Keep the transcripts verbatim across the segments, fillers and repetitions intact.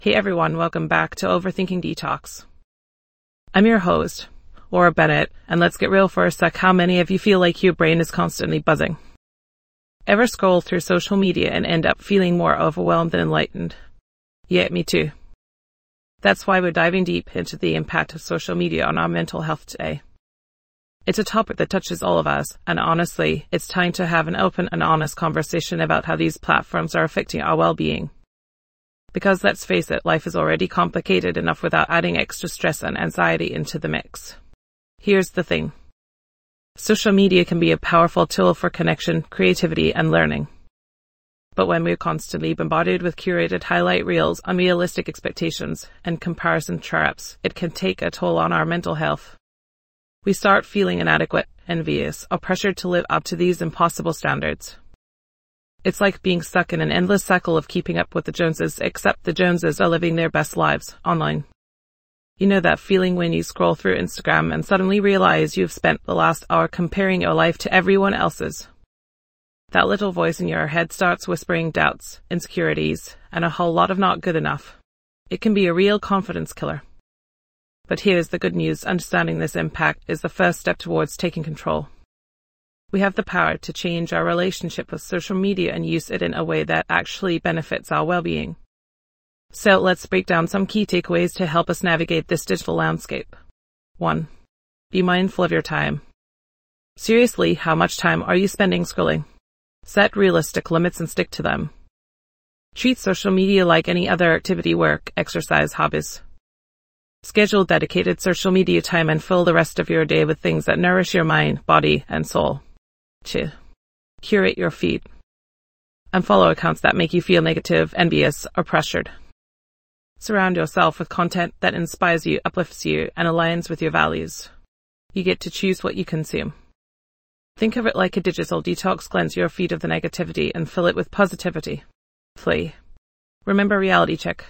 Hey everyone, welcome back to Overthinking Detox. I'm your host, Laura Bennett, and let's get real for a sec. How many of you feel like your brain is constantly buzzing? Ever scroll through social media and end up feeling more overwhelmed than enlightened? Yeah, me too. That's why we're diving deep into the impact of social media on our mental health today. It's a topic that touches all of us, and honestly, it's time to have an open and honest conversation about how these platforms are affecting our well-being. Because let's face it, life is already complicated enough without adding extra stress and anxiety into the mix. Here's the thing. Social media can be a powerful tool for connection, creativity, and learning. But when we're constantly bombarded with curated highlight reels, unrealistic expectations, and comparison traps, it can take a toll on our mental health. We start feeling inadequate, envious, or pressured to live up to these impossible standards. It's like being stuck in an endless cycle of keeping up with the Joneses, except the Joneses are living their best lives online. You know that feeling when you scroll through Instagram and suddenly realize you've spent the last hour comparing your life to everyone else's. That little voice in your head starts whispering doubts, insecurities, and a whole lot of not good enough. It can be a real confidence killer. But here's the good news. Understanding this impact is the first step towards taking control. We have the power to change our relationship with social media and use it in a way that actually benefits our well-being. So let's break down some key takeaways to help us navigate this digital landscape. one. Be mindful of your time. Seriously, how much time are you spending scrolling? Set realistic limits and stick to them. Treat social media like any other activity, work, exercise, hobbies. Schedule dedicated social media time and fill the rest of your day with things that nourish your mind, body, and soul. two. Curate your feed. Unfollow accounts that make you feel negative, envious, or pressured. Surround yourself with content that inspires you, uplifts you, and aligns with your values. You get to choose what you consume. Think of it like a digital detox. Cleanse your feed of the negativity and fill it with positivity. three. Remember reality check.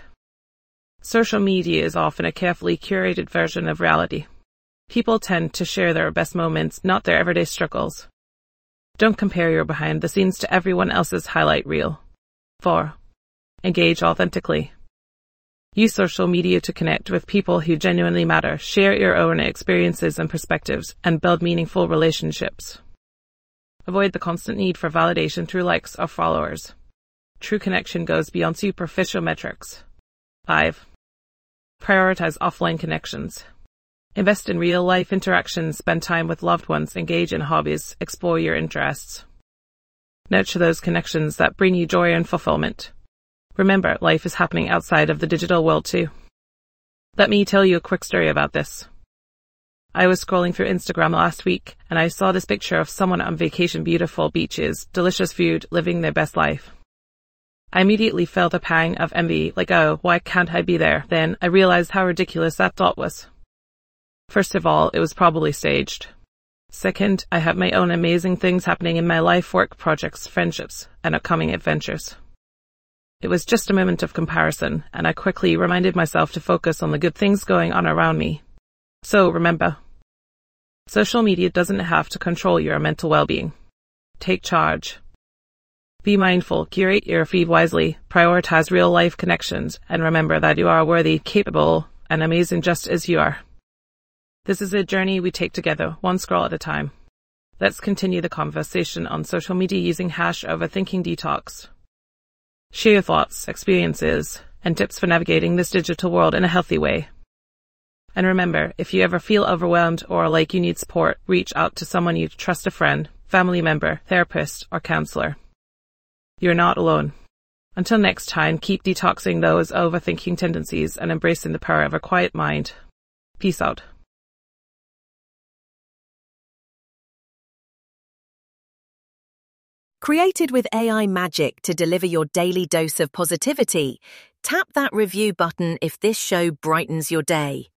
Social media is often a carefully curated version of reality. People tend to share their best moments, not their everyday struggles. Don't compare your behind the scenes to everyone else's highlight reel. four. Engage authentically. Use social media to connect with people who genuinely matter, share your own experiences and perspectives, and build meaningful relationships. Avoid the constant need for validation through likes or followers. True connection goes beyond superficial metrics. five. Prioritize offline connections. Invest in real-life interactions, spend time with loved ones, engage in hobbies, explore your interests. Nurture those connections that bring you joy and fulfillment. Remember, life is happening outside of the digital world too. Let me tell you a quick story about this. I was scrolling through Instagram last week, and I saw this picture of someone on vacation, beautiful beaches, delicious food, living their best life. I immediately felt a pang of envy, like, oh, why can't I be there? Then I realized how ridiculous that thought was. First of all, it was probably staged. Second, I have my own amazing things happening in my life, work, projects, friendships, and upcoming adventures. It was just a moment of comparison, and I quickly reminded myself to focus on the good things going on around me. So remember, social media doesn't have to control your mental well-being. Take charge. Be mindful, curate your feed wisely, prioritize real-life connections, and remember that you are worthy, capable, and amazing just as you are. This is a journey we take together, one scroll at a time. Let's continue the conversation on social media using hash Overthinking Detox. Share your thoughts, experiences, and tips for navigating this digital world in a healthy way. And remember, if you ever feel overwhelmed or like you need support, reach out to someone you trust, a friend, family member, therapist, or counselor. You're not alone. Until next time, keep detoxing those overthinking tendencies and embracing the power of a quiet mind. Peace out. Created with A I magic to deliver your daily dose of positivity, tap that review button if this show brightens your day.